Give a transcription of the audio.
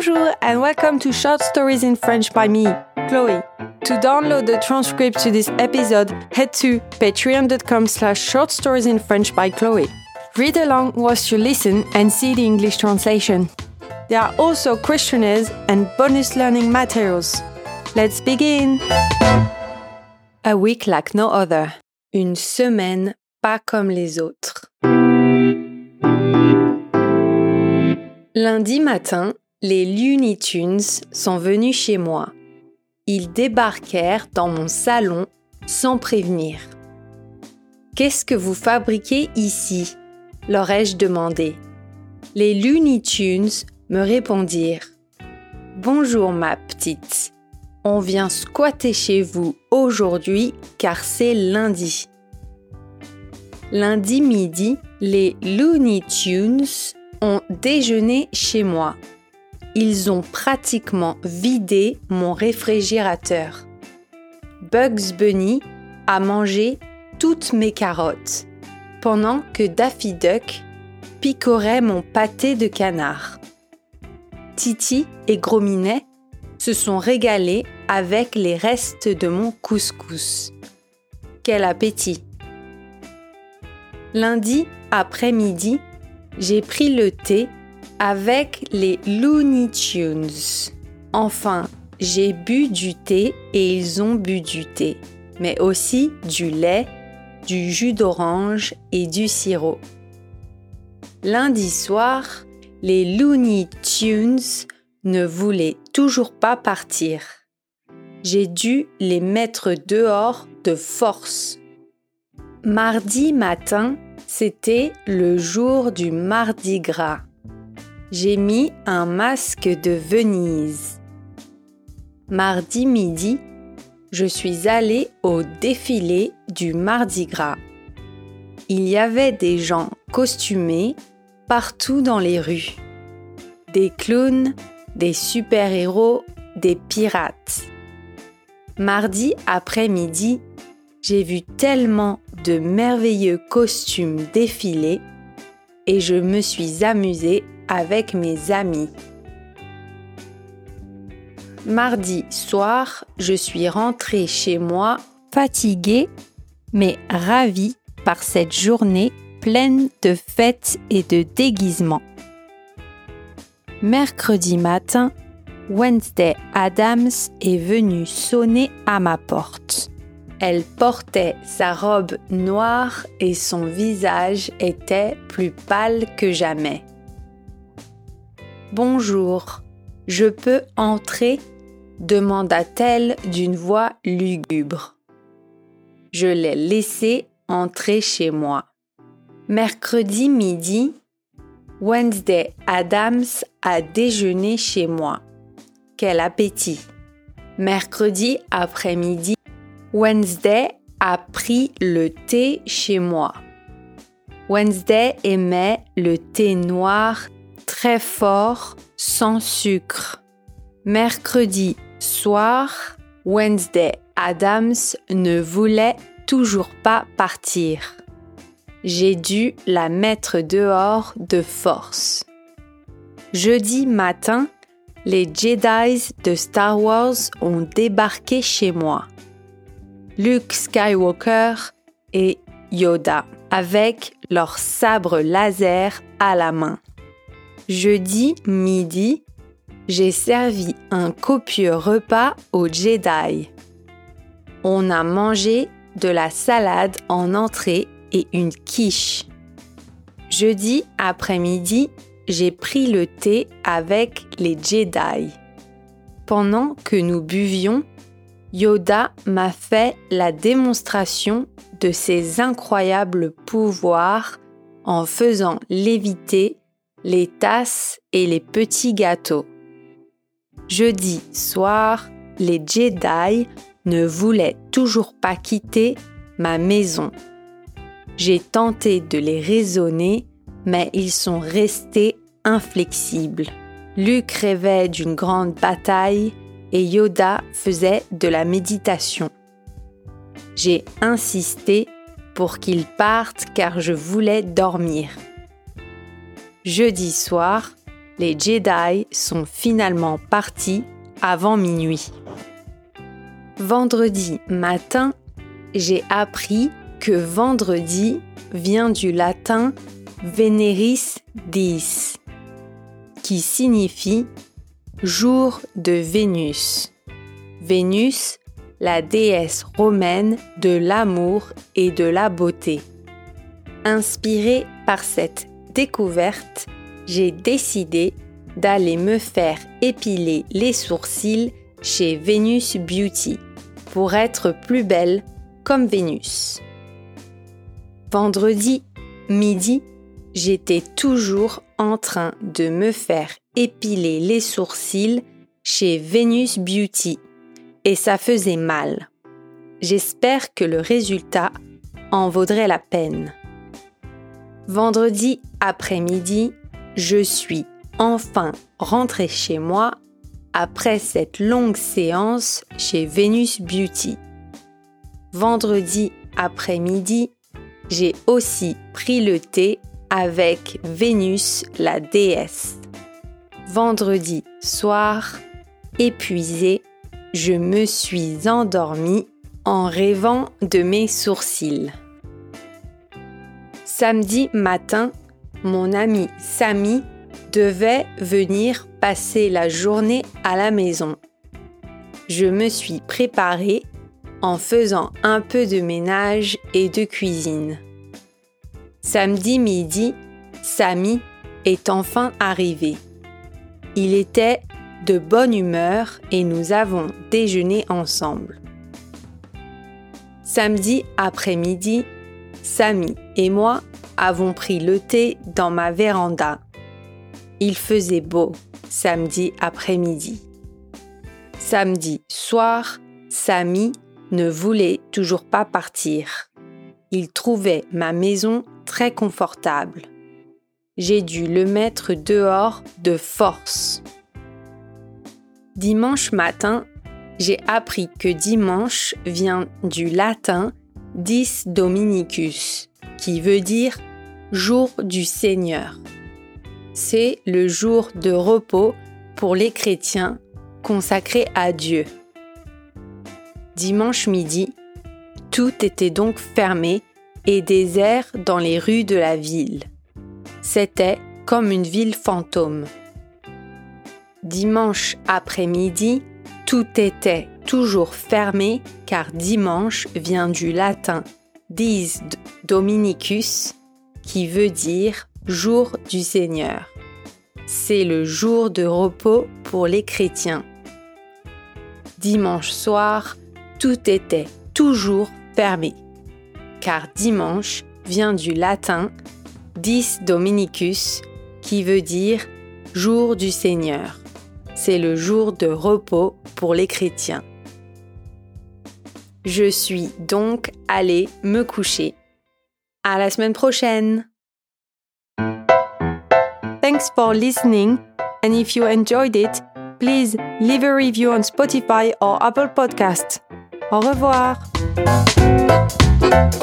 Bonjour and welcome to Short Stories in French by me, Chloe. To download the transcript to this episode, head to patreon.com/shortstoriesinfrench by Chloe. Read along whilst you listen and see the English translation. There are also questionnaires and bonus learning materials. Let's begin! A week like no other. Une semaine pas comme les autres. Lundi matin, les Looney Tunes sont venus chez moi. Ils débarquèrent dans mon salon sans prévenir. « Qu'est-ce que vous fabriquez ici ?» leur ai-je demandé. Les Looney Tunes me répondirent « Bonjour ma petite, on vient squatter chez vous aujourd'hui car c'est lundi. » Lundi midi, les Looney Tunes ont déjeuné chez moi. Ils ont pratiquement vidé mon réfrigérateur. Bugs Bunny a mangé toutes mes carottes, pendant que Daffy Duck picorait mon pâté de canard. Titi et Gros Minet se sont régalés avec les restes de mon couscous. Quel appétit! Lundi après-midi, j'ai pris le thé avec les Looney Tunes. Enfin, j'ai bu du thé et ils ont bu du thé, mais aussi du lait, du jus d'orange et du sirop. Lundi soir, les Looney Tunes ne voulaient toujours pas partir. J'ai dû les mettre dehors de force. Mardi matin, c'était le jour du Mardi Gras. J'ai mis un masque de Venise. Mardi midi, je suis allée au défilé du Mardi Gras. Il y avait des gens costumés partout dans les rues. Des clowns, des super-héros, des pirates. Mardi après-midi, j'ai vu tellement de merveilleux costumes défiler et je me suis amusée avec mes amis. Mardi soir, je suis rentrée chez moi fatiguée mais ravie par cette journée pleine de fêtes et de déguisements. Mercredi matin, Wednesday Addams est venue sonner à ma porte. Elle portait sa robe noire et son visage était plus pâle que jamais. « Bonjour, je peux entrer ?» demanda-t-elle d'une voix lugubre. Je l'ai laissée entrer chez moi. Mercredi midi, Wednesday Addams a déjeuné chez moi. Quel appétit! Mercredi après-midi, Wednesday a pris le thé chez moi. Wednesday aimait le thé noir très fort, sans sucre. Mercredi soir, Wednesday Addams ne voulait toujours pas partir. J'ai dû la mettre dehors de force. Jeudi matin, les Jedi de Star Wars ont débarqué chez moi. Luke Skywalker et Yoda, avec leur sabre laser à la main. Jeudi midi, j'ai servi un copieux repas aux Jedi. On a mangé de la salade en entrée et une quiche. Jeudi après-midi, j'ai pris le thé avec les Jedi. Pendant que nous buvions, Yoda m'a fait la démonstration de ses incroyables pouvoirs en faisant léviter les tasses et les petits gâteaux. Jeudi soir, les Jedi ne voulaient toujours pas quitter ma maison. J'ai tenté de les raisonner, mais ils sont restés inflexibles. Luke rêvait d'une grande bataille et Yoda faisait de la méditation. J'ai insisté pour qu'ils partent car je voulais dormir. Jeudi soir, les Jedi sont finalement partis avant minuit. Vendredi matin, j'ai appris que vendredi vient du latin Veneris dies, qui signifie jour de Vénus. Vénus, la déesse romaine de l'amour et de la beauté. Inspirée par cette découverte, j'ai décidé d'aller me faire épiler les sourcils chez Venus Beauty pour être plus belle comme Vénus. Vendredi midi, j'étais toujours en train de me faire épiler les sourcils chez Venus Beauty et ça faisait mal. J'espère que le résultat en vaudrait la peine. Vendredi après-midi, je suis enfin rentrée chez moi après cette longue séance chez Venus Beauty. Vendredi après-midi, j'ai aussi pris le thé avec Vénus, la déesse. Vendredi soir, épuisée, je me suis endormie en rêvant de mes sourcils. Samedi matin, mon ami Samy devait venir passer la journée à la maison. Je me suis préparée en faisant un peu de ménage et de cuisine. Samedi midi, Samy est enfin arrivé. Il était de bonne humeur et nous avons déjeuné ensemble. Samedi après-midi, Samy et moi avons pris le thé dans ma véranda. Il faisait beau samedi après-midi. Samedi soir, Samy ne voulait toujours pas partir. Il trouvait ma maison très confortable. J'ai dû le mettre dehors de force. Dimanche matin, j'ai appris que dimanche vient du latin Dies Dominicus, qui veut dire jour du Seigneur. C'est le jour de repos pour les chrétiens consacré à Dieu. Dimanche midi, tout était donc fermé et désert dans les rues de la ville. C'était comme une ville fantôme. Dimanche après-midi, tout était toujours fermé car dimanche vient du latin Dies Dominicus qui veut dire jour du Seigneur. C'est le jour de repos pour les chrétiens. Dimanche soir, tout était toujours fermé, car dimanche vient du latin Dies Dominicus, qui veut dire jour du Seigneur. C'est le jour de repos pour les chrétiens. Je suis donc allée me coucher. À la semaine prochaine! Thanks for listening, and if you enjoyed it, please leave a review on Spotify or Apple Podcasts. Au revoir!